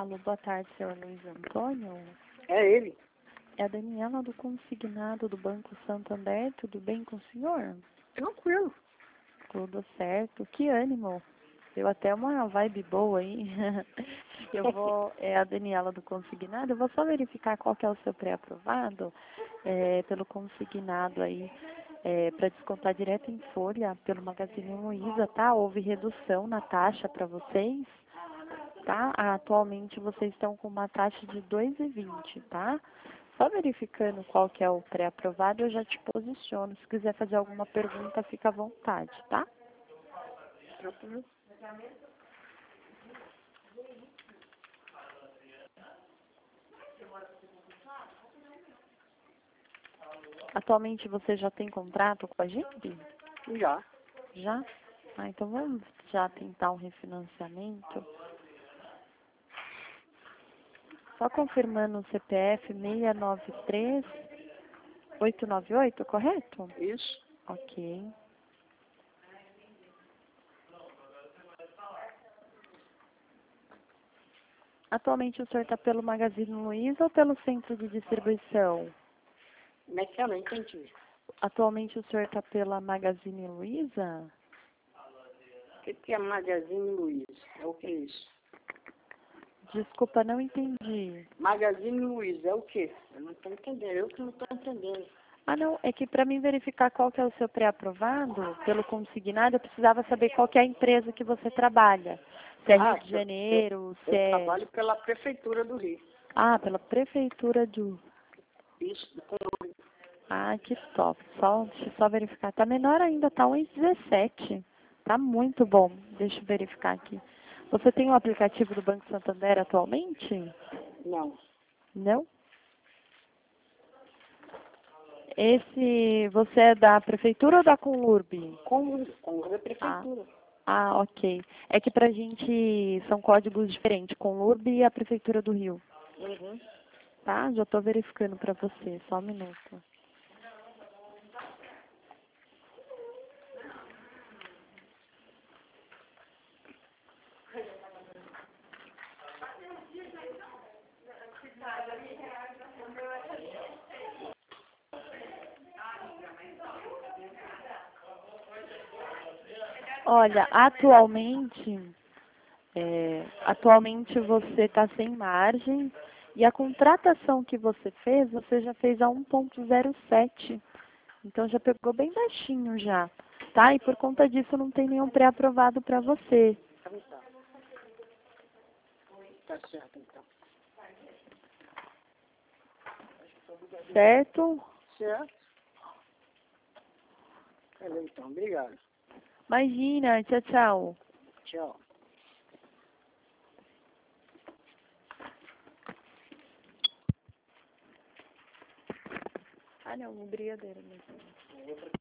Alô, boa tarde, senhor Luiz Antônio. É ele. É a Daniela do Consignado do Banco Santander. Tudo bem com o senhor? Tranquilo. Tudo certo. Que ânimo. Deu até uma vibe boa aí. É a Daniela do Consignado. Eu vou só verificar qual que é o seu pré-aprovado pelo Consignado aí. Para descontar direto em folha pelo Magazine Luiza, tá? Houve redução na taxa para vocês, tá? Atualmente vocês estão com uma taxa de 2,20, tá? Só verificando qual que é o pré-aprovado, eu já te posiciono. Se quiser fazer alguma pergunta, fica à vontade, tá? Tranquilo. Atualmente você já tem contrato com a gente? Já. Já? Ah, então vamos já tentar um refinanciamento. Só confirmando o CPF 693-898, correto? Isso. Ok. Atualmente o senhor está pelo Magazine Luiza ou pelo centro de distribuição? Como é que é? Não entendi. Atualmente o senhor está pela Magazine Luiza? O que é Magazine Luiza? É o que é isso? Desculpa, não entendi. Magazine Luiza é o quê? Eu não estou entendendo. Eu que não estou entendendo. Ah, não, é que para mim verificar qual que é o seu pré-aprovado pelo consignado, eu precisava saber qual que é a empresa que você trabalha. Se é Rio de Janeiro, se eu é... trabalho pela Prefeitura do Rio. Ah, pela Prefeitura do... Isso. Ah, que top. Deixa eu só verificar. Tá menor ainda, tá 1,17. Tá muito bom. Deixa eu verificar aqui. Você tem o aplicativo do Banco Santander atualmente? Não. Não? Você é da Prefeitura ou da Conurb? Com a Prefeitura. Ok. É que pra gente são códigos diferentes, Conurb e a Prefeitura do Rio. Uhum. Tá? Já tô verificando pra você, só um minuto. Olha, atualmente você está sem margem e a contratação que você já fez a 1,07. Então já pegou bem baixinho já, tá? E por conta disso não tem nenhum pré-aprovado para você. Então tá. Tá certo, então. Certo? Certo. Então, obrigado. Imagina, tchau, tchau. Tchau. Ah, não, brigadeiro mesmo.